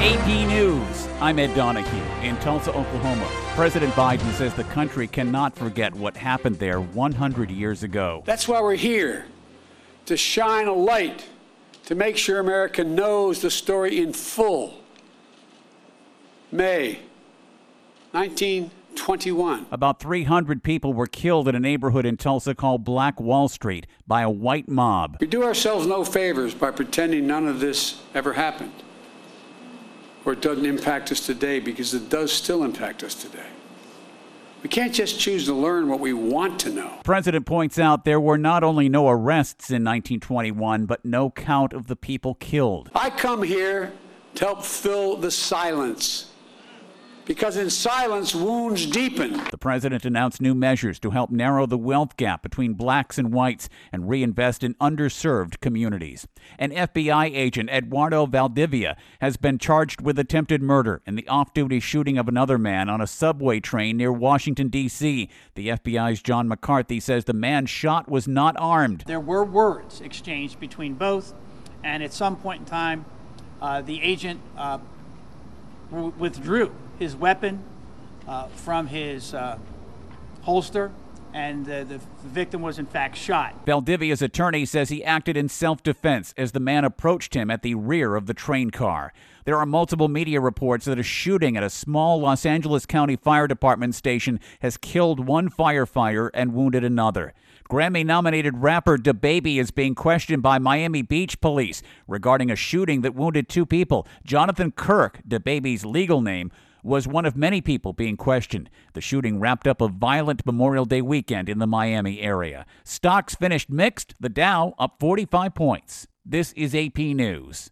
AP News. I'm Ed Donahue in Tulsa, Oklahoma. President Biden says the country cannot forget what happened there 100 years ago. That's why we're here, to shine a light, to make sure America knows the story in full. May 1921. About 300 people were killed in a neighborhood in Tulsa called Black Wall Street by a white mob. We do ourselves no favors by pretending none of this ever happened, or it doesn't impact us today, because it does still impact us today. We can't just choose to learn what we want to know. The president points out there were not only no arrests in 1921, but no count of the people killed. I come here to help fill the silence, because in silence, wounds deepen. The president announced new measures to help narrow the wealth gap between blacks and whites and reinvest in underserved communities. An FBI agent, Eduardo Valdivia, has been charged with attempted murder in the off-duty shooting of another man on a subway train near Washington, D.C. The FBI's John McCarthy says the man shot was not armed. There were words exchanged between both, and at some point in time, the agent withdrew his weapon from his holster, and the victim was in fact shot. Valdivia's attorney says he acted in self-defense as the man approached him at the rear of the train car. There are multiple media reports that a shooting at a small Los Angeles County Fire Department station has killed one firefighter and wounded another. Grammy-nominated rapper DaBaby is being questioned by Miami Beach police regarding a shooting that wounded two people. Jonathan Kirk, DaBaby's legal name, was one of many people being questioned. The shooting wrapped up a violent Memorial Day weekend in the Miami area. Stocks finished mixed, the Dow up 45 points. This is AP News.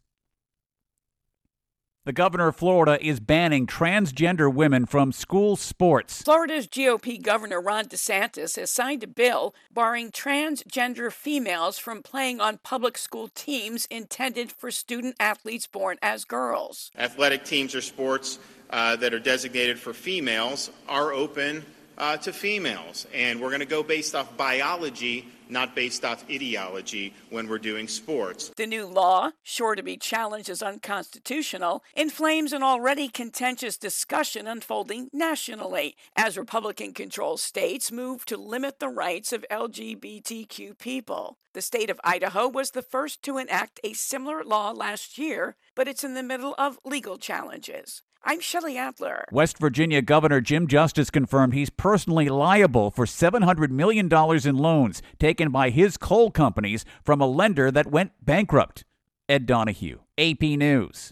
The governor of Florida is banning transgender women from school sports. Florida's GOP Governor Ron DeSantis has signed a bill barring transgender females from playing on public school teams intended for student athletes born as girls. Athletic teams or sports that are designated for females are open to females, and we're going to go based off biology, not based off ideology when we're doing sports. The new law, sure to be challenged as unconstitutional, inflames an already contentious discussion unfolding nationally as Republican-controlled states move to limit the rights of LGBTQ people. The state of Idaho was the first to enact a similar law last year, but it's in the middle of legal challenges. I'm Shelley Adler. West Virginia Governor Jim Justice confirmed he's personally liable for $700 million in loans taken by his coal companies from a lender that went bankrupt. Ed Donahue, AP News.